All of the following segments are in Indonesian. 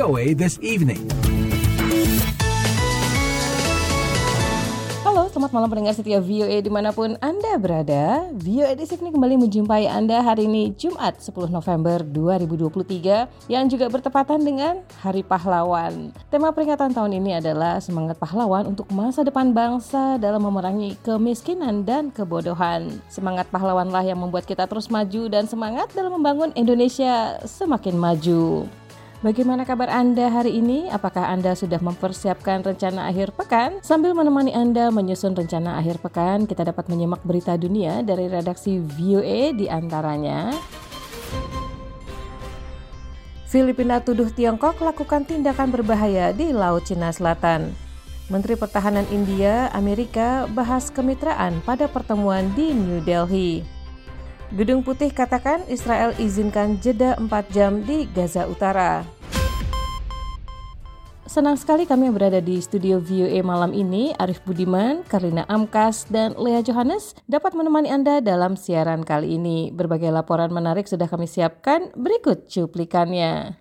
VOA This Evening. Halo, selamat malam pendengar setia VOA dimanapun Anda berada. VOA This Evening kembali menjumpai Anda hari ini Jumat 10 November 2023 yang juga bertepatan dengan Hari Pahlawan. Tema peringatan tahun ini adalah semangat pahlawan untuk masa depan bangsa dalam memerangi kemiskinan dan kebodohan. Semangat pahlawanlah yang membuat kita terus maju dan semangat dalam membangun Indonesia semakin maju. Bagaimana kabar Anda hari ini? Apakah Anda sudah mempersiapkan rencana akhir pekan? Sambil menemani Anda menyusun rencana akhir pekan, kita dapat menyimak berita dunia dari redaksi VOA di antaranya. Filipina tuduh Tiongkok lakukan tindakan berbahaya di Laut Cina Selatan. Menteri Pertahanan India, Amerika bahas kemitraan pada pertemuan di New Delhi. Gedung Putih katakan Israel izinkan jeda 4 jam di Gaza Utara. Senang sekali kami berada di studio VOA malam ini. Arif Budiman, Karlina Amkas, dan Lea Johannes dapat menemani Anda dalam siaran kali ini. Berbagai laporan menarik sudah kami siapkan, berikut cuplikannya.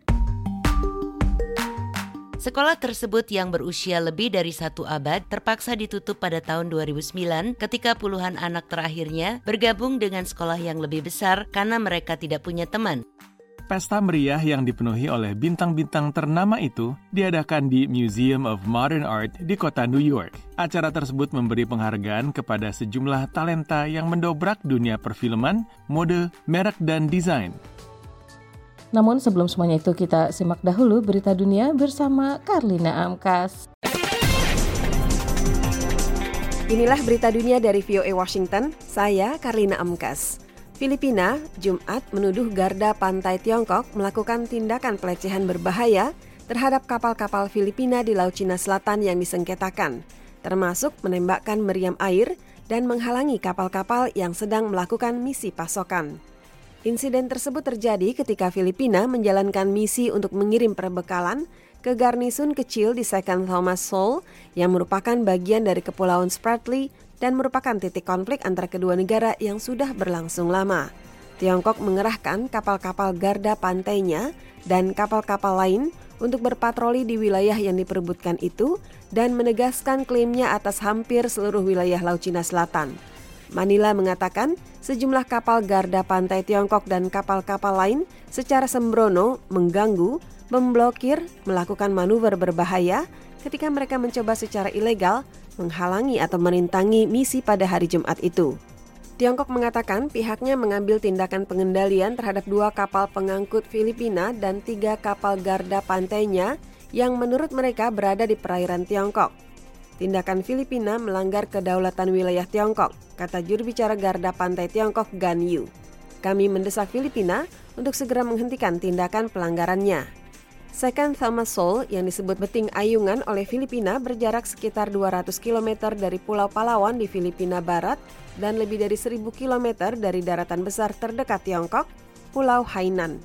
Sekolah tersebut yang berusia lebih dari 1 abad terpaksa ditutup pada tahun 2009 ketika puluhan anak terakhirnya bergabung dengan sekolah yang lebih besar karena mereka tidak punya teman. Pesta meriah yang dipenuhi oleh bintang-bintang ternama itu diadakan di Museum of Modern Art di kota New York. Acara tersebut memberi penghargaan kepada sejumlah talenta yang mendobrak dunia perfilman, mode, merek, dan desain. Namun sebelum semuanya itu kita simak dahulu berita dunia bersama Karlina Amkas. Inilah berita dunia dari VOA Washington, saya Karlina Amkas. Filipina, Jumat menuduh garda pantai Tiongkok melakukan tindakan pelecehan berbahaya terhadap kapal-kapal Filipina di Laut Cina Selatan yang disengketakan, termasuk menembakkan meriam air dan menghalangi kapal-kapal yang sedang melakukan misi pasokan. Insiden tersebut terjadi ketika Filipina menjalankan misi untuk mengirim perbekalan ke garnisun kecil di Second Thomas Shoal yang merupakan bagian dari Kepulauan Spratly dan merupakan titik konflik antara kedua negara yang sudah berlangsung lama. Tiongkok mengerahkan kapal-kapal garda pantainya dan kapal-kapal lain untuk berpatroli di wilayah yang diperebutkan itu dan menegaskan klaimnya atas hampir seluruh wilayah Laut Cina Selatan. Manila mengatakan sejumlah kapal garda pantai Tiongkok dan kapal-kapal lain secara sembrono mengganggu, memblokir, melakukan manuver berbahaya ketika mereka mencoba secara ilegal menghalangi atau merintangi misi pada hari Jumat itu. Tiongkok mengatakan pihaknya mengambil tindakan pengendalian terhadap 2 kapal pengangkut Filipina dan 3 kapal garda pantainya yang menurut mereka berada di perairan Tiongkok. Tindakan Filipina melanggar kedaulatan wilayah Tiongkok, kata juru bicara garda pantai Tiongkok Gan Yu. Kami mendesak Filipina untuk segera menghentikan tindakan pelanggarannya. Second Thomas Shoal yang disebut Beting Ayungan oleh Filipina berjarak sekitar 200 km dari Pulau Palawan di Filipina Barat dan lebih dari 1.000 km dari daratan besar terdekat Tiongkok, Pulau Hainan.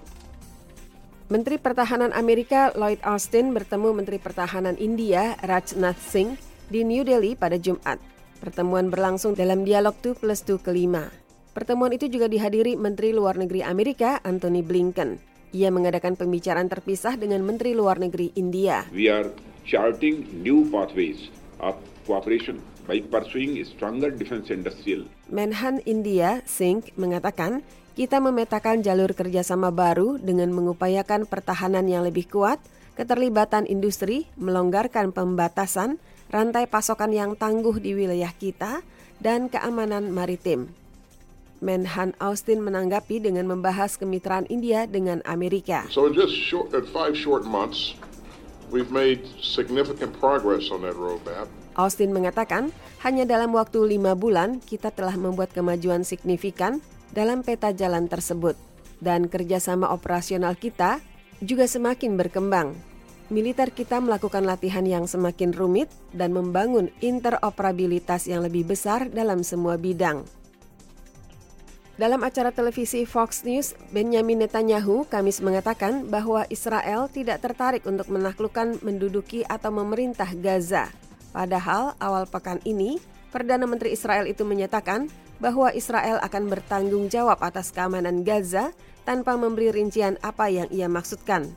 Menteri Pertahanan Amerika Lloyd Austin bertemu Menteri Pertahanan India Rajnath Singh di New Delhi pada Jumat. Pertemuan berlangsung dalam dialog 2+2 kelima. Pertemuan itu juga dihadiri Menteri Luar Negeri Amerika Antony Blinken. Ia mengadakan pembicaraan terpisah dengan Menteri Luar Negeri India. We are charting new pathways of cooperation by pursuing a stronger defense industrial. Menhan India Singh mengatakan, kita memetakan jalur kerjasama baru dengan mengupayakan pertahanan yang lebih kuat, keterlibatan industri, melonggarkan pembatasan, rantai pasokan yang tangguh di wilayah kita, dan keamanan maritim. Menhan Austin menanggapi dengan membahas kemitraan India dengan Amerika. So in just 5 short months, we've made significant progress on that roadmap. Austin mengatakan, hanya dalam waktu 5 bulan kita telah membuat kemajuan signifikan dalam peta jalan tersebut, dan kerjasama operasional kita juga semakin berkembang. Militer kita melakukan latihan yang semakin rumit dan membangun interoperabilitas yang lebih besar dalam semua bidang. Dalam acara televisi Fox News, Benjamin Netanyahu Kamis mengatakan bahwa Israel tidak tertarik untuk menaklukkan, menduduki, atau memerintah Gaza. Padahal awal pekan ini, Perdana Menteri Israel itu menyatakan bahwa Israel akan bertanggung jawab atas keamanan Gaza tanpa memberi rincian apa yang ia maksudkan.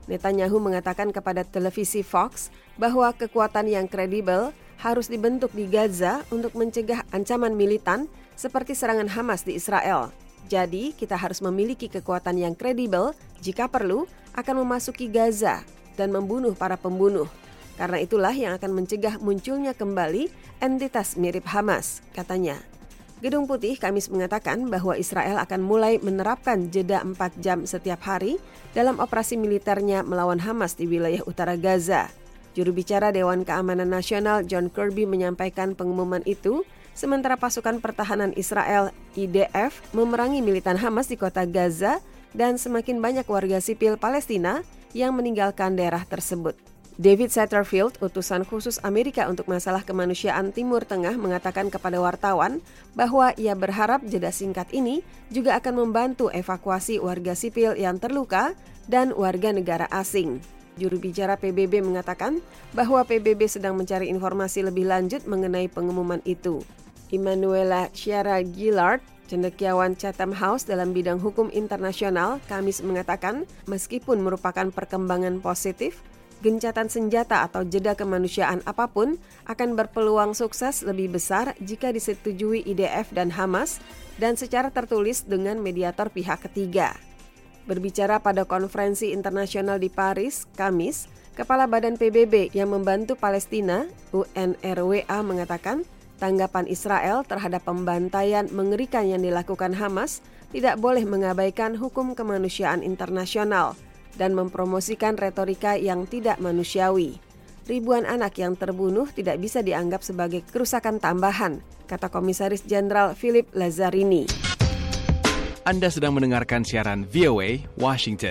Netanyahu mengatakan kepada televisi Fox bahwa kekuatan yang kredibel harus dibentuk di Gaza untuk mencegah ancaman militan seperti serangan Hamas di Israel. Jadi, kita harus memiliki kekuatan yang kredibel jika perlu akan memasuki Gaza dan membunuh para pembunuh. Karena itulah yang akan mencegah munculnya kembali entitas mirip Hamas, katanya. Gedung Putih Kamis mengatakan bahwa Israel akan mulai menerapkan jeda 4 jam setiap hari dalam operasi militernya melawan Hamas di wilayah utara Gaza. Juru bicara Dewan Keamanan Nasional John Kirby menyampaikan pengumuman itu, sementara pasukan pertahanan Israel IDF memerangi militan Hamas di kota Gaza dan semakin banyak warga sipil Palestina yang meninggalkan daerah tersebut. David Satterfield, utusan khusus Amerika untuk masalah kemanusiaan Timur Tengah, mengatakan kepada wartawan bahwa ia berharap jeda singkat ini juga akan membantu evakuasi warga sipil yang terluka dan warga negara asing. Juru bicara PBB mengatakan bahwa PBB sedang mencari informasi lebih lanjut mengenai pengumuman itu. Emanuela Chiara Gillard, cendekiawan Chatham House dalam bidang hukum internasional, Kamis mengatakan meskipun merupakan perkembangan positif, gencatan senjata atau jeda kemanusiaan apapun akan berpeluang sukses lebih besar jika disetujui IDF dan Hamas dan secara tertulis dengan mediator pihak ketiga. Berbicara pada konferensi internasional di Paris, Kamis, Kepala Badan PBB yang membantu Palestina, UNRWA, mengatakan tanggapan Israel terhadap pembantaian mengerikan yang dilakukan Hamas tidak boleh mengabaikan hukum kemanusiaan internasional dan mempromosikan retorika yang tidak manusiawi. Ribuan anak yang terbunuh tidak bisa dianggap sebagai kerusakan tambahan, kata Komisaris Jenderal Philip Lazzarini. Anda sedang mendengarkan siaran VOA Washington.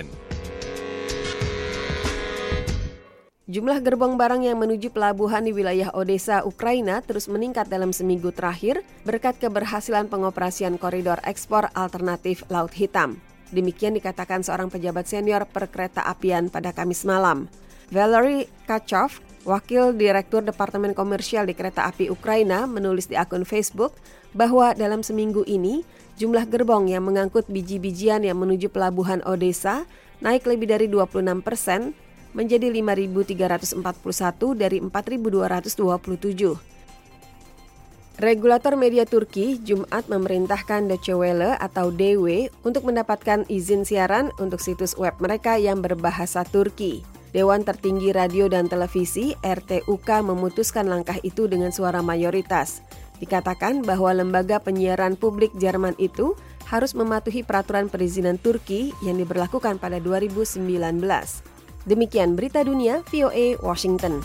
Jumlah gerbong barang yang menuju pelabuhan di wilayah Odessa, Ukraina terus meningkat dalam seminggu terakhir berkat keberhasilan pengoperasian koridor ekspor alternatif Laut Hitam. Demikian dikatakan seorang pejabat senior perkereta apian pada Kamis malam. Valery Kachov, wakil direktur Departemen Komersial di Kereta Api Ukraina, menulis di akun Facebook bahwa dalam seminggu ini, jumlah gerbong yang mengangkut biji-bijian yang menuju pelabuhan Odessa naik lebih dari 26%, menjadi 5.341 dari 4.227. Regulator media Turki Jumat memerintahkan Deutsche Welle atau DW untuk mendapatkan izin siaran untuk situs web mereka yang berbahasa Turki. Dewan Tertinggi Radio dan Televisi RTUK memutuskan langkah itu dengan suara mayoritas. Dikatakan bahwa lembaga penyiaran publik Jerman itu harus mematuhi peraturan perizinan Turki yang diberlakukan pada 2019. Demikian berita dunia VOA Washington.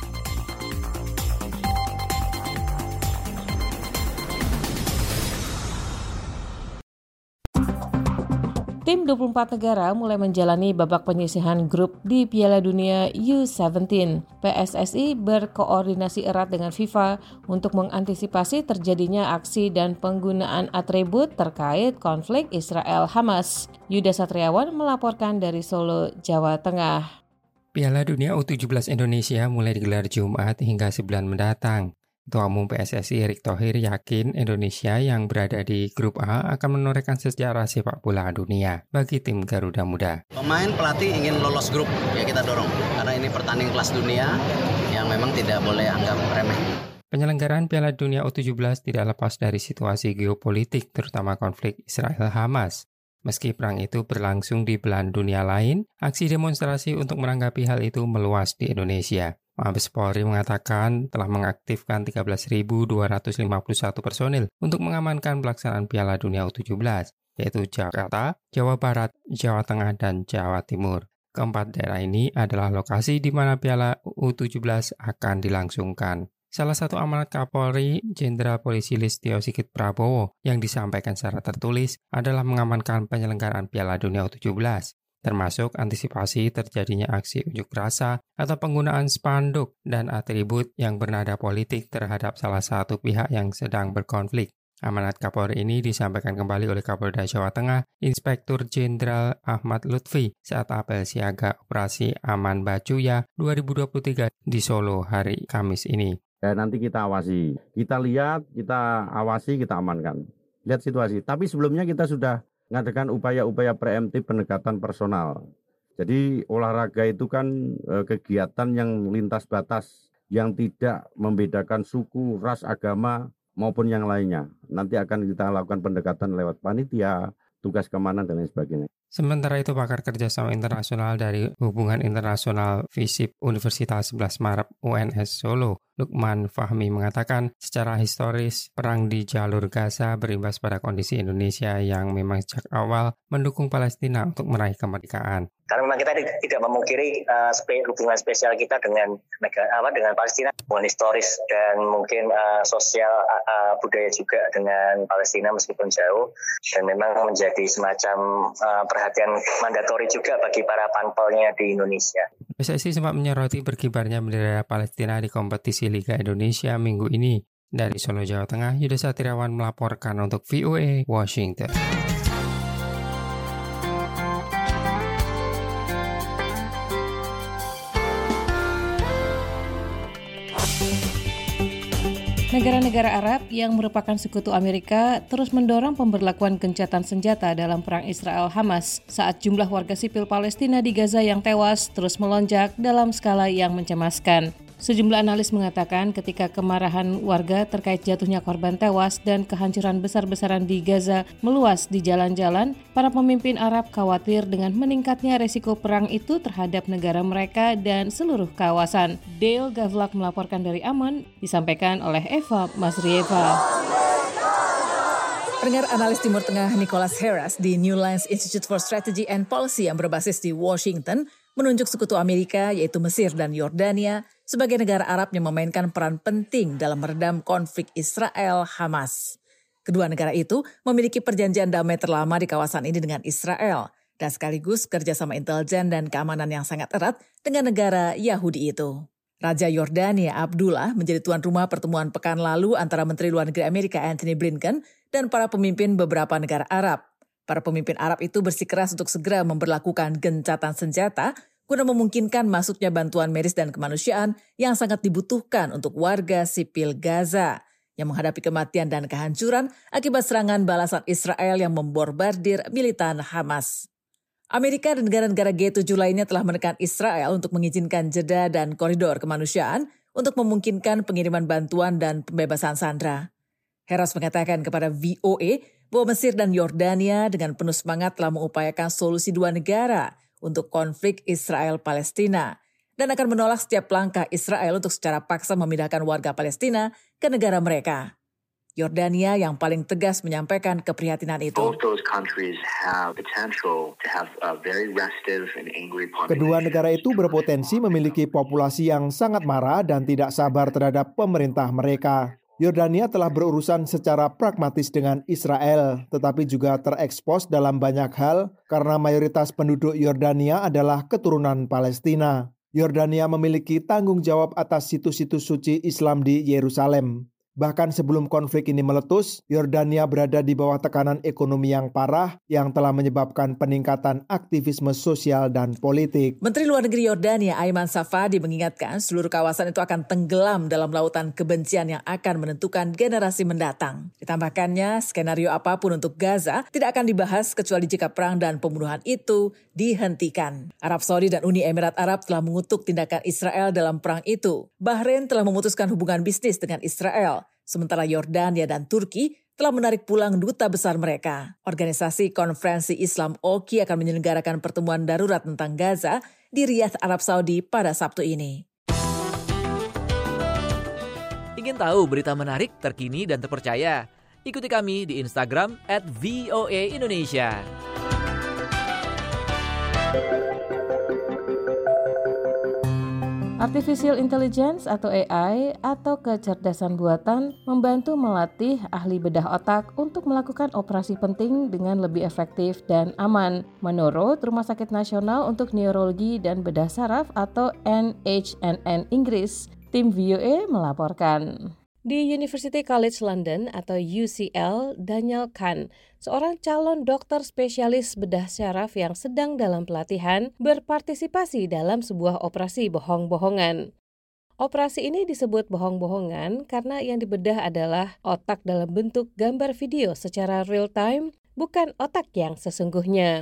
Tim 24 negara mulai menjalani babak penyisihan grup di Piala Dunia U17. PSSI berkoordinasi erat dengan FIFA untuk mengantisipasi terjadinya aksi dan penggunaan atribut terkait konflik Israel-Hamas. Yuda Satriawan melaporkan dari Solo, Jawa Tengah. Piala Dunia U17 Indonesia mulai digelar Jumat hingga sebulan mendatang. Ketua Umum PSSI Erick Thohir yakin Indonesia yang berada di grup A akan menorehkan sejarah sepak bola dunia bagi tim Garuda Muda. Pemain pelatih ingin lolos grup, ya kita dorong. Karena ini pertandingan kelas dunia yang memang tidak boleh anggap remeh. Penyelenggaraan Piala Dunia U17 tidak lepas dari situasi geopolitik, terutama konflik Israel-Hamas. Meski perang itu berlangsung di belahan dunia lain, aksi demonstrasi untuk menanggapi hal itu meluas di Indonesia. Mabes Polri mengatakan telah mengaktifkan 13.251 personil untuk mengamankan pelaksanaan Piala Dunia U17, yaitu Jakarta, Jawa Barat, Jawa Tengah, dan Jawa Timur. Keempat daerah ini adalah lokasi di mana Piala U17 akan dilangsungkan. Salah satu amanat Kapolri, Jenderal Polisi Listio Sigit Prabowo, yang disampaikan secara tertulis adalah mengamankan penyelenggaraan Piala Dunia U17. Termasuk antisipasi terjadinya aksi unjuk rasa atau penggunaan spanduk dan atribut yang bernada politik terhadap salah satu pihak yang sedang berkonflik. Amanat Kapolri ini disampaikan kembali oleh Kapolda Jawa Tengah, Inspektur Jenderal Ahmad Lutfi saat apel siaga Operasi Aman Bacuya 2023 di Solo hari Kamis ini. Nanti kita awasi, kita lihat, kita awasi, kita amankan. Lihat situasi. Tapi sebelumnya kita sudah mengadakan upaya-upaya preemptif pendekatan personal. Jadi olahraga itu kan kegiatan yang lintas batas, yang tidak membedakan suku, ras, agama maupun yang lainnya. Nanti akan kita lakukan pendekatan lewat panitia, tugas keamanan dan lain sebagainya. Sementara itu, pakar kerjasama internasional dari Hubungan Internasional FISIP Universitas 11 Maret UNS Solo, Lukman Fahmi mengatakan secara historis perang di jalur Gaza berimbas pada kondisi Indonesia yang memang sejak awal mendukung Palestina untuk meraih kemerdekaan. Karena memang kita tidak memungkiri hubungan spesial kita dengan dengan Palestina, hubungan historis dan mungkin sosial budaya juga dengan Palestina meskipun jauh, dan memang menjadi semacam perhatian mandatori juga bagi para panpelnya di Indonesia. PSSI sempat menyoroti berkibarnya bendera Palestina di kompetisi Liga Indonesia minggu ini. Dari Solo, Jawa Tengah, Yuda Satriawan melaporkan untuk VOA Washington. Negara-negara Arab yang merupakan sekutu Amerika terus mendorong pemberlakuan gencatan senjata dalam perang Israel-Hamas saat jumlah warga sipil Palestina di Gaza yang tewas terus melonjak dalam skala yang mencemaskan. Sejumlah analis mengatakan ketika kemarahan warga terkait jatuhnya korban tewas dan kehancuran besar-besaran di Gaza meluas di jalan-jalan, para pemimpin Arab khawatir dengan meningkatnya resiko perang itu terhadap negara mereka dan seluruh kawasan. Dale Gavlak melaporkan dari Amman, disampaikan oleh Eva Masrieva. Pendengar, analis Timur Tengah Nicholas Harris di New Lines Institute for Strategy and Policy yang berbasis di Washington menunjuk sekutu Amerika yaitu Mesir dan Yordania sebagai negara Arab yang memainkan peran penting dalam meredam konflik Israel-Hamas. Kedua negara itu memiliki perjanjian damai terlama di kawasan ini dengan Israel dan sekaligus kerjasama intelijen dan keamanan yang sangat erat dengan negara Yahudi itu. Raja Yordania Abdullah menjadi tuan rumah pertemuan pekan lalu antara Menteri Luar Negeri Amerika Antony Blinken dan para pemimpin beberapa negara Arab. Para pemimpin Arab itu bersikeras untuk segera memberlakukan gencatan senjata guna memungkinkan masuknya bantuan medis dan kemanusiaan yang sangat dibutuhkan untuk warga sipil Gaza yang menghadapi kematian dan kehancuran akibat serangan balasan Israel yang membombardir militan Hamas. Amerika dan negara-negara G7 lainnya telah menekan Israel untuk mengizinkan jeda dan koridor kemanusiaan untuk memungkinkan pengiriman bantuan dan pembebasan sandera. Heras mengatakan kepada VOA bahwa Mesir dan Yordania dengan penuh semangat telah mengupayakan solusi dua negara untuk konflik Israel-Palestina dan akan menolak setiap langkah Israel untuk secara paksa memindahkan warga Palestina ke negara mereka. Yordania yang paling tegas menyampaikan keprihatinan itu. Kedua negara itu berpotensi memiliki populasi yang sangat marah dan tidak sabar terhadap pemerintah mereka. Yordania telah berurusan secara pragmatis dengan Israel, tetapi juga terekspos dalam banyak hal karena mayoritas penduduk Yordania adalah keturunan Palestina. Yordania memiliki tanggung jawab atas situs-situs suci Islam di Yerusalem. Bahkan sebelum konflik ini meletus, Yordania berada di bawah tekanan ekonomi yang parah yang telah menyebabkan peningkatan aktivisme sosial dan politik. Menteri Luar Negeri Yordania Ayman Safadi mengingatkan seluruh kawasan itu akan tenggelam dalam lautan kebencian yang akan menentukan generasi mendatang. Ditambahkannya, skenario apapun untuk Gaza tidak akan dibahas kecuali jika perang dan pembunuhan itu dihentikan. Arab Saudi dan Uni Emirat Arab telah mengutuk tindakan Israel dalam perang itu. Bahrain telah memutuskan hubungan bisnis dengan Israel. Sementara Yordania dan Turki telah menarik pulang duta besar mereka. Organisasi Konferensi Islam OKI akan menyelenggarakan pertemuan darurat tentang Gaza di Riyadh, Arab Saudi pada Sabtu ini. Ingin tahu berita menarik, terkini, dan terpercaya? Ikuti kami di Instagram @VOA_Indonesia. Artificial Intelligence atau AI atau kecerdasan buatan membantu melatih ahli bedah otak untuk melakukan operasi penting dengan lebih efektif dan aman. Menurut Rumah Sakit Nasional untuk Neurologi dan Bedah Saraf atau NHNN Inggris, tim VOA melaporkan. Di University College London atau UCL, Daniel Khan, seorang calon dokter spesialis bedah syaraf yang sedang dalam pelatihan, berpartisipasi dalam sebuah operasi bohong-bohongan. Operasi ini disebut bohong-bohongan karena yang dibedah adalah otak dalam bentuk gambar video secara real time, bukan otak yang sesungguhnya.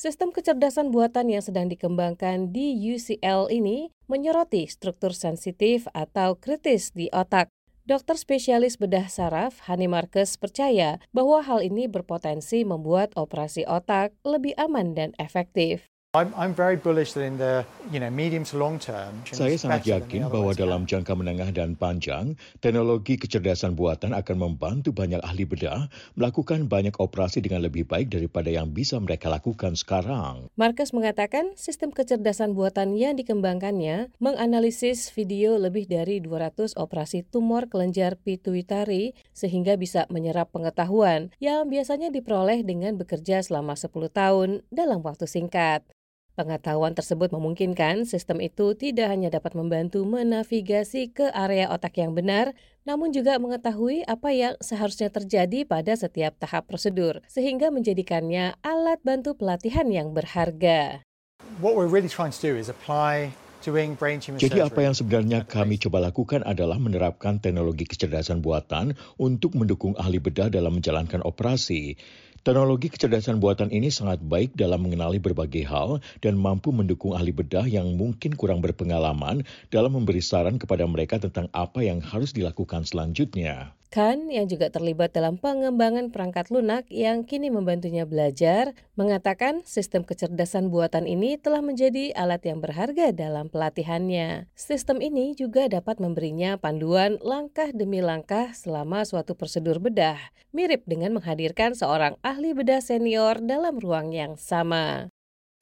Sistem kecerdasan buatan yang sedang dikembangkan di UCL ini menyoroti struktur sensitif atau kritis di otak. Dokter spesialis bedah saraf Hani Marcus percaya bahwa hal ini berpotensi membuat operasi otak lebih aman dan efektif. I'm very bullish that in the medium to long term. Saya sangat yakin bahwa dalam jangka menengah dan panjang, teknologi kecerdasan buatan akan membantu banyak ahli bedah melakukan banyak operasi dengan lebih baik daripada yang bisa mereka lakukan sekarang. Marcus mengatakan sistem kecerdasan buatan yang dikembangkannya menganalisis video lebih dari 200 operasi tumor kelenjar pituitari sehingga bisa menyerap pengetahuan yang biasanya diperoleh dengan bekerja selama 10 tahun dalam waktu singkat. Pengetahuan tersebut memungkinkan sistem itu tidak hanya dapat membantu menavigasi ke area otak yang benar, namun juga mengetahui apa yang seharusnya terjadi pada setiap tahap prosedur, sehingga menjadikannya alat bantu pelatihan yang berharga. What we're really trying to do is apply Jadi apa yang sebenarnya kami coba lakukan adalah menerapkan teknologi kecerdasan buatan untuk mendukung ahli bedah dalam menjalankan operasi. Teknologi kecerdasan buatan ini sangat baik dalam mengenali berbagai hal dan mampu mendukung ahli bedah yang mungkin kurang berpengalaman dalam memberi saran kepada mereka tentang apa yang harus dilakukan selanjutnya. Khan, yang juga terlibat dalam pengembangan perangkat lunak yang kini membantunya belajar, mengatakan sistem kecerdasan buatan ini telah menjadi alat yang berharga dalam pelatihannya. Sistem ini juga dapat memberinya panduan langkah demi langkah selama suatu prosedur bedah, mirip dengan menghadirkan seorang ahli bedah senior dalam ruang yang sama.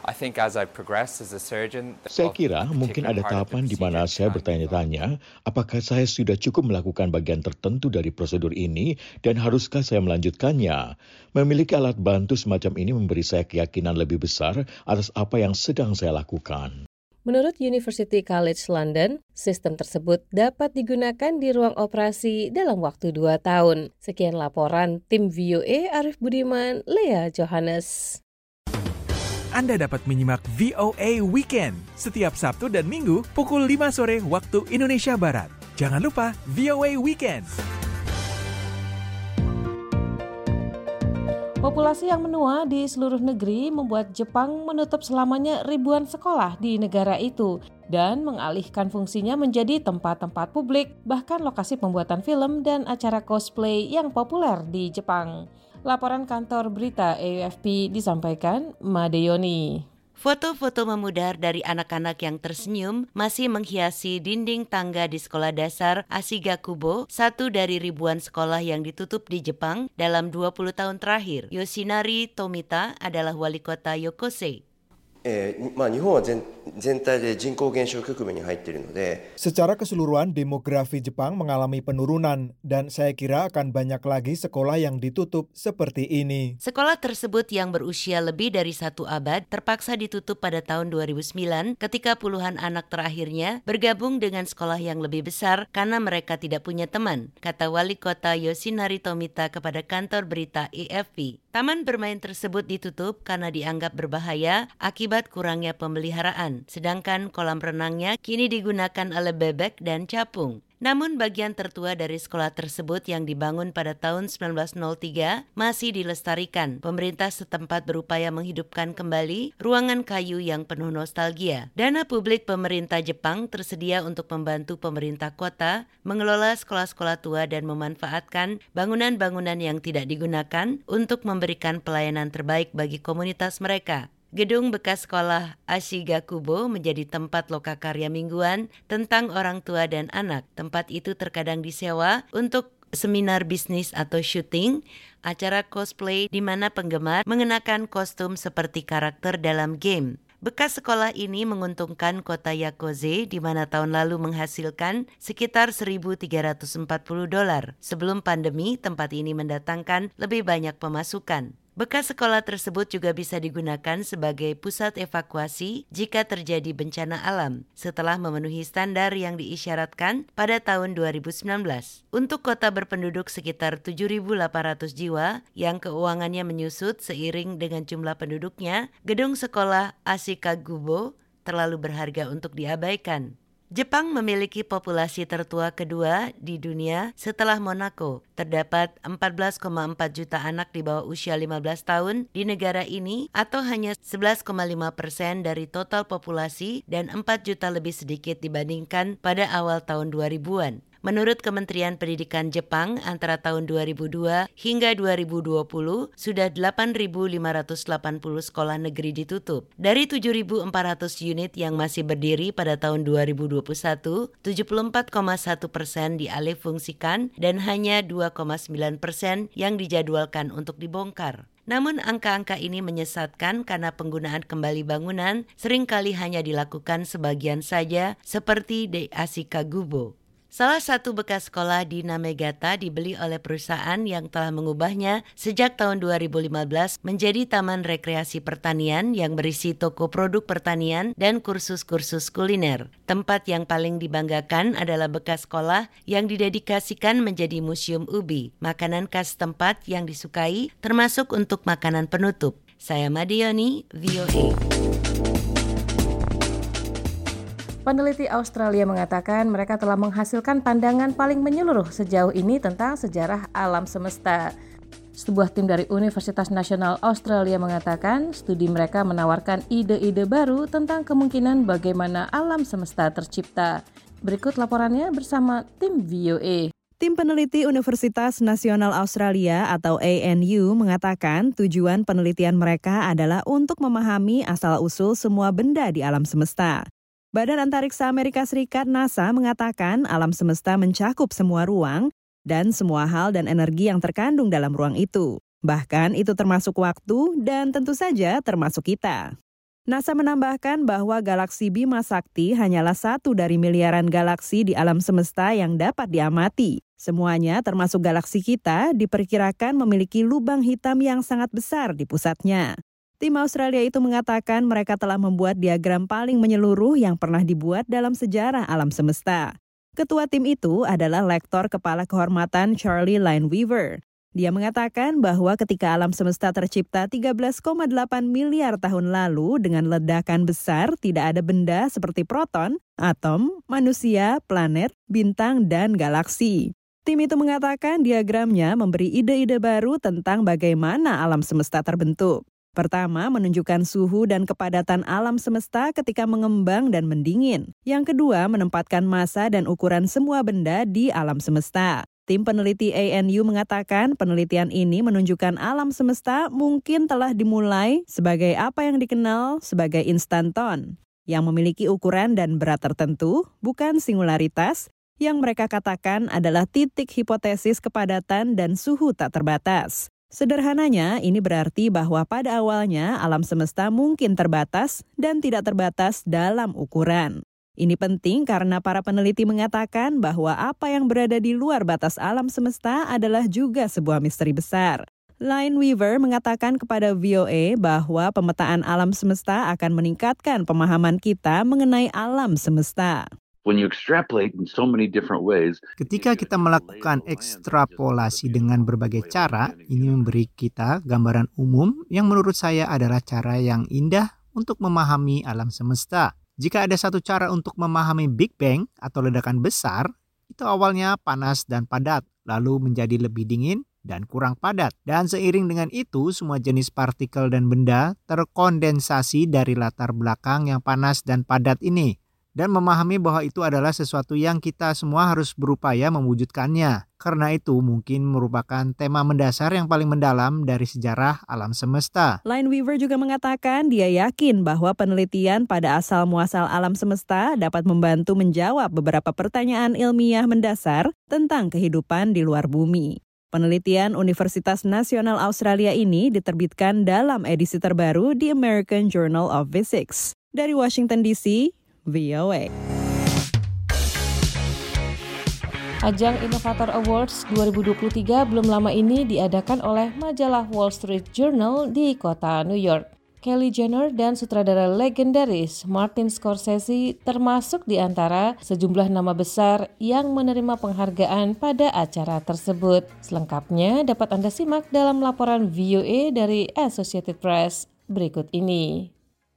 Saya kira mungkin ada tahapan di mana saya bertanya-tanya, apakah saya sudah cukup melakukan bagian tertentu dari prosedur ini dan haruskah saya melanjutkannya? Memiliki alat bantu semacam ini memberi saya keyakinan lebih besar atas apa yang sedang saya lakukan. Menurut University College London, sistem tersebut dapat digunakan di ruang operasi dalam waktu 2 tahun. Sekian laporan tim VOA Arif Budiman, Lea Johannes. Anda dapat menyimak VOA Weekend setiap Sabtu dan Minggu pukul 5 sore waktu Indonesia Barat. Jangan lupa VOA Weekend. Populasi yang menua di seluruh negeri membuat Jepang menutup selamanya ribuan sekolah di negara itu dan mengalihkan fungsinya menjadi tempat-tempat publik, bahkan lokasi pembuatan film dan acara cosplay yang populer di Jepang. Laporan kantor berita AFP disampaikan Madeyoni. Foto-foto memudar dari anak-anak yang tersenyum masih menghiasi dinding tangga di sekolah dasar Ashigakubo, satu dari ribuan sekolah yang ditutup di Jepang dalam 20 tahun terakhir. Yoshinari Tomita adalah wali kota Yokose. Secara keseluruhan demografi Jepang mengalami penurunan dan saya kira akan banyak lagi sekolah yang ditutup seperti ini. Sekolah tersebut yang berusia lebih dari 1 abad terpaksa ditutup pada tahun 2009 ketika puluhan anak terakhirnya bergabung dengan sekolah yang lebih besar karena mereka tidak punya teman, kata wali kota Yoshinari Tomita kepada kantor berita AFP. Taman bermain tersebut ditutup karena dianggap berbahaya akibat kurangnya pemeliharaan, sedangkan kolam renangnya kini digunakan oleh bebek dan capung. Namun bagian tertua dari sekolah tersebut yang dibangun pada tahun 1903 masih dilestarikan. Pemerintah setempat berupaya menghidupkan kembali ruangan kayu yang penuh nostalgia. Dana publik pemerintah Jepang tersedia untuk membantu pemerintah kota mengelola sekolah-sekolah tua dan memanfaatkan bangunan-bangunan yang tidak digunakan untuk memberikan pelayanan terbaik bagi komunitas mereka. Gedung bekas sekolah Ashigakubo menjadi tempat lokakarya mingguan tentang orang tua dan anak. Tempat itu terkadang disewa untuk seminar bisnis atau syuting, acara cosplay di mana penggemar mengenakan kostum seperti karakter dalam game. Bekas sekolah ini menguntungkan kota Yakoze di mana tahun lalu menghasilkan sekitar $1.340. Sebelum pandemi, tempat ini mendatangkan lebih banyak pemasukan. Bekas sekolah tersebut juga bisa digunakan sebagai pusat evakuasi jika terjadi bencana alam setelah memenuhi standar yang diisyaratkan pada tahun 2019. Untuk kota berpenduduk sekitar 7.800 jiwa yang keuangannya menyusut seiring dengan jumlah penduduknya, gedung sekolah Ashigakubo terlalu berharga untuk diabaikan. Jepang memiliki populasi tertua kedua di dunia setelah Monaco. Terdapat 14,4 juta anak di bawah usia 15 tahun di negara ini atau hanya 11,5% dari total populasi dan 4 juta lebih sedikit dibandingkan pada awal tahun 2000-an. Menurut Kementerian Pendidikan Jepang, antara tahun 2002 hingga 2020 sudah 8.580 sekolah negeri ditutup. Dari 7.400 unit yang masih berdiri pada tahun 2021, 74,1% dialihfungsikan dan hanya 2,9% yang dijadwalkan untuk dibongkar. Namun angka-angka ini menyesatkan karena penggunaan kembali bangunan seringkali hanya dilakukan sebagian saja seperti di Ashikagubo. Salah satu bekas sekolah di Namegata dibeli oleh perusahaan yang telah mengubahnya sejak tahun 2015 menjadi taman rekreasi pertanian yang berisi toko produk pertanian dan kursus-kursus kuliner. Tempat yang paling dibanggakan adalah bekas sekolah yang didedikasikan menjadi museum ubi, makanan khas tempat yang disukai termasuk untuk makanan penutup. Saya Madioni, VOA. Peneliti Australia mengatakan mereka telah menghasilkan pandangan paling menyeluruh sejauh ini tentang sejarah alam semesta. Sebuah tim dari Universitas Nasional Australia mengatakan studi mereka menawarkan ide-ide baru tentang kemungkinan bagaimana alam semesta tercipta. Berikut laporannya bersama tim VOA. Tim peneliti Universitas Nasional Australia atau ANU mengatakan tujuan penelitian mereka adalah untuk memahami asal-usul semua benda di alam semesta. Badan Antariksa Amerika Serikat NASA mengatakan alam semesta mencakup semua ruang dan semua hal dan energi yang terkandung dalam ruang itu. Bahkan itu termasuk waktu dan tentu saja termasuk kita. NASA menambahkan bahwa galaksi Bima Sakti hanyalah satu dari miliaran galaksi di alam semesta yang dapat diamati. Semuanya termasuk galaksi kita diperkirakan memiliki lubang hitam yang sangat besar di pusatnya. Tim Australia itu mengatakan mereka telah membuat diagram paling menyeluruh yang pernah dibuat dalam sejarah alam semesta. Ketua tim itu adalah Lektor Kepala Kehormatan Charlie Lineweaver. Dia mengatakan bahwa ketika alam semesta tercipta 13,8 miliar tahun lalu dengan ledakan besar, tidak ada benda seperti proton, atom, manusia, planet, bintang, dan galaksi. Tim itu mengatakan diagramnya memberi ide-ide baru tentang bagaimana alam semesta terbentuk. Pertama, menunjukkan suhu dan kepadatan alam semesta ketika mengembang dan mendingin. Yang kedua, menempatkan massa dan ukuran semua benda di alam semesta. Tim peneliti ANU mengatakan penelitian ini menunjukkan alam semesta mungkin telah dimulai sebagai apa yang dikenal sebagai instanton, yang memiliki ukuran dan berat tertentu, bukan singularitas, yang mereka katakan adalah titik hipotesis kepadatan dan suhu tak terbatas. Sederhananya, ini berarti bahwa pada awalnya alam semesta mungkin terbatas dan tidak terbatas dalam ukuran. Ini penting karena para peneliti mengatakan bahwa apa yang berada di luar batas alam semesta adalah juga sebuah misteri besar. Lineweaver mengatakan kepada VOA bahwa pemetaan alam semesta akan meningkatkan pemahaman kita mengenai alam semesta. Ketika kita melakukan ekstrapolasi dengan berbagai cara, ini memberi kita gambaran umum yang menurut saya adalah cara yang indah untuk memahami alam semesta. Jika ada satu cara untuk memahami Big Bang atau ledakan besar, itu awalnya panas dan padat, lalu menjadi lebih dingin dan kurang padat. Dan seiring dengan itu, semua jenis partikel dan benda terkondensasi dari latar belakang yang panas dan padat ini. Dan memahami bahwa itu adalah sesuatu yang kita semua harus berupaya mewujudkannya. Karena itu mungkin merupakan tema mendasar yang paling mendalam dari sejarah alam semesta. Lineweaver juga mengatakan dia yakin bahwa penelitian pada asal-muasal alam semesta dapat membantu menjawab beberapa pertanyaan ilmiah mendasar tentang kehidupan di luar bumi. Penelitian Universitas Nasional Australia ini diterbitkan dalam edisi terbaru di American Journal of Physics. Dari Washington DC, VOA. Ajang Innovator Awards 2023 belum lama ini diadakan oleh majalah Wall Street Journal di kota New York. Kylie Jenner dan sutradara legendaris Martin Scorsese termasuk di antara sejumlah nama besar yang menerima penghargaan pada acara tersebut. Selengkapnya dapat Anda simak dalam laporan VOA dari Associated Press berikut ini.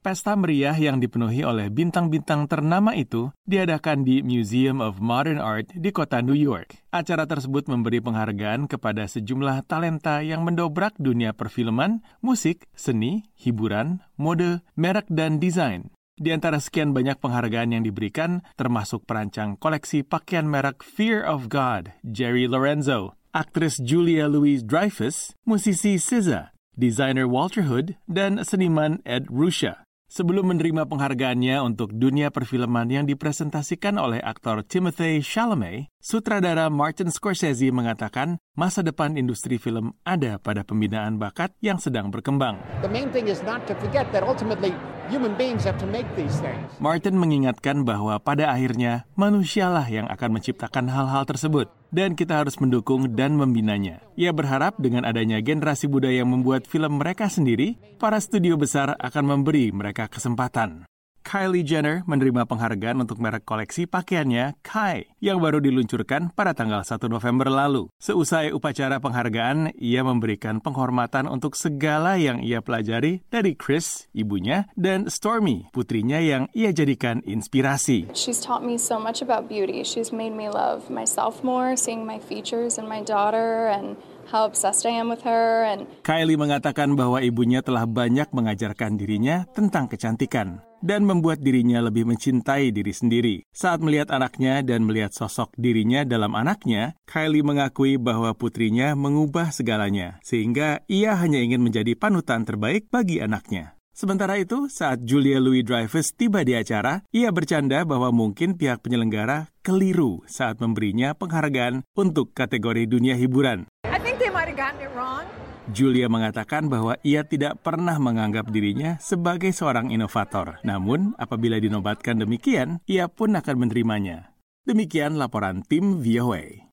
Pesta meriah yang dipenuhi oleh bintang-bintang ternama itu diadakan di Museum of Modern Art di kota New York. Acara tersebut memberi penghargaan kepada sejumlah talenta yang mendobrak dunia perfilman, musik, seni, hiburan, mode, merek, dan desain. Di antara sekian banyak penghargaan yang diberikan, termasuk perancang koleksi pakaian merek Fear of God, Jerry Lorenzo, aktris Julia Louis-Dreyfus, musisi SZA, desainer Walter Hood, dan seniman Ed Ruscha. Sebelum menerima penghargaannya untuk dunia perfilman yang dipresentasikan oleh aktor Timothée Chalamet, sutradara Martin Scorsese mengatakan masa depan industri film ada pada pembinaan bakat yang sedang berkembang. The main thing is not to forget that ultimately human beings have to make these things. Martin mengingatkan bahwa pada akhirnya manusialah yang akan menciptakan hal-hal tersebut dan kita harus mendukung dan membinanya. Ia berharap dengan adanya generasi muda yang membuat film mereka sendiri, para studio besar akan memberi mereka kesempatan. Kylie Jenner menerima penghargaan untuk merek koleksi pakaiannya Kai yang baru diluncurkan pada tanggal 1 November lalu. Seusai upacara penghargaan, ia memberikan penghormatan untuk segala yang ia pelajari dari Chris, ibunya, dan Stormy, putrinya yang ia jadikan inspirasi. She's taught me so much about beauty. She's made me love myself more, seeing my features in my daughter and how obsessed I am with her. Kylie mengatakan bahwa ibunya telah banyak mengajarkan dirinya tentang kecantikan dan membuat dirinya lebih mencintai diri sendiri. Saat melihat anaknya dan melihat sosok dirinya dalam anaknya, Kylie mengakui bahwa putrinya mengubah segalanya, sehingga ia hanya ingin menjadi panutan terbaik bagi anaknya. Sementara itu, saat Julia Louis-Dreyfus tiba di acara, ia bercanda bahwa mungkin pihak penyelenggara keliru saat memberinya penghargaan untuk kategori dunia hiburan. I think they might have gotten it wrong. Julia mengatakan bahwa ia tidak pernah menganggap dirinya sebagai seorang inovator. Namun, apabila dinobatkan demikian, ia pun akan menerimanya. Demikian laporan tim VOA.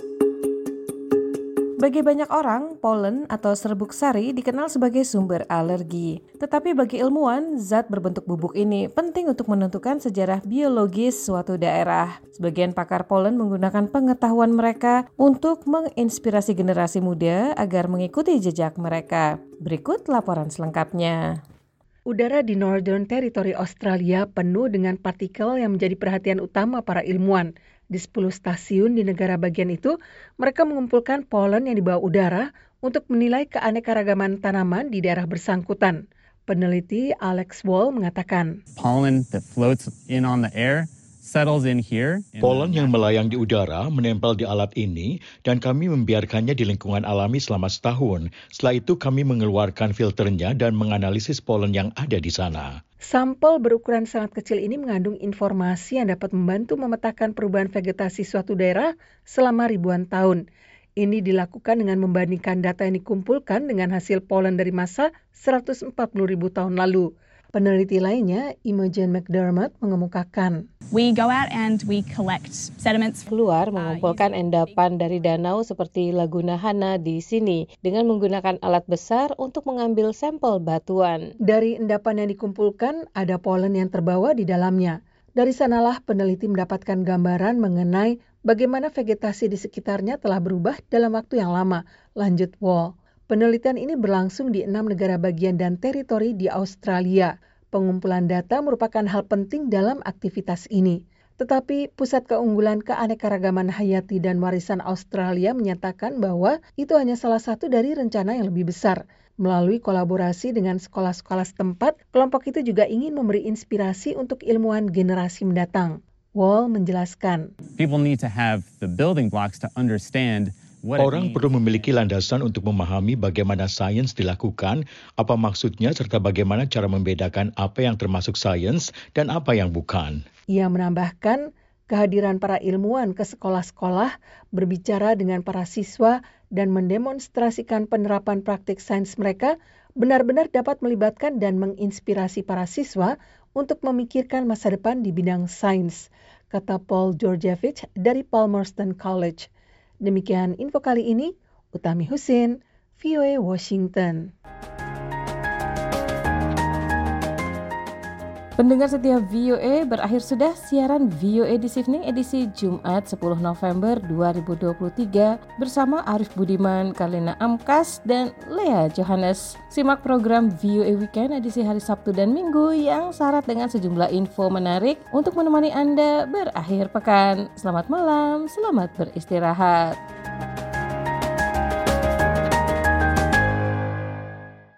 Bagi banyak orang, polen atau serbuk sari dikenal sebagai sumber alergi. Tetapi bagi ilmuwan, zat berbentuk bubuk ini penting untuk menentukan sejarah biologis suatu daerah. Sebagian pakar polen menggunakan pengetahuan mereka untuk menginspirasi generasi muda agar mengikuti jejak mereka. Berikut laporan selengkapnya. Udara di Northern Territory Australia penuh dengan partikel yang menjadi perhatian utama para ilmuwan. Di 10 stasiun di negara bagian itu, mereka mengumpulkan polen yang dibawa udara untuk menilai keanekaragaman tanaman di daerah bersangkutan. Peneliti Alex Wall mengatakan, pollen that floats in on the air settles in here. Polen yang melayang di udara menempel di alat ini dan kami membiarkannya di lingkungan alami selama setahun. Setelah itu kami mengeluarkan filternya dan menganalisis polen yang ada di sana. Sampel berukuran sangat kecil ini mengandung informasi yang dapat membantu memetakan perubahan vegetasi suatu daerah selama ribuan tahun. Ini dilakukan dengan membandingkan data yang dikumpulkan dengan hasil polen dari masa 140.000 tahun lalu. Peneliti lainnya, Imogen McDermott, mengemukakan, we go out and we collect sediments. Keluar mengumpulkan endapan dari danau seperti Laguna Hana di sini dengan menggunakan alat besar untuk mengambil sampel batuan. Dari endapan yang dikumpulkan, ada polen yang terbawa di dalamnya. Dari sanalah peneliti mendapatkan gambaran mengenai bagaimana vegetasi di sekitarnya telah berubah dalam waktu yang lama, lanjut Wall. Penelitian ini berlangsung di 6 negara bagian dan teritori di Australia. Pengumpulan data merupakan hal penting dalam aktivitas ini. Tetapi Pusat Keunggulan Keanekaragaman Hayati dan Warisan Australia menyatakan bahwa itu hanya salah satu dari rencana yang lebih besar. Melalui kolaborasi dengan sekolah-sekolah setempat, kelompok itu juga ingin memberi inspirasi untuk ilmuwan generasi mendatang. Wall menjelaskan, people need to have the building blocks to understand. Orang perlu memiliki landasan untuk memahami bagaimana sains dilakukan, apa maksudnya, serta bagaimana cara membedakan apa yang termasuk sains dan apa yang bukan. Ia menambahkan, kehadiran para ilmuwan ke sekolah-sekolah, berbicara dengan para siswa, dan mendemonstrasikan penerapan praktik sains mereka benar-benar dapat melibatkan dan menginspirasi para siswa untuk memikirkan masa depan di bidang sains, kata Paul Georgievich dari Palmerston College. Demikian info kali ini, Utami Husin, VOA Washington. Pendengar setia VOA, berakhir sudah siaran VOA This Evening edisi Jumat 10 November 2023 bersama Arif Budiman, Karlina Amkas, dan Lea Johannes. Simak program VOA Weekend edisi hari Sabtu dan Minggu yang syarat dengan sejumlah info menarik untuk menemani Anda berakhir pekan. Selamat malam, selamat beristirahat.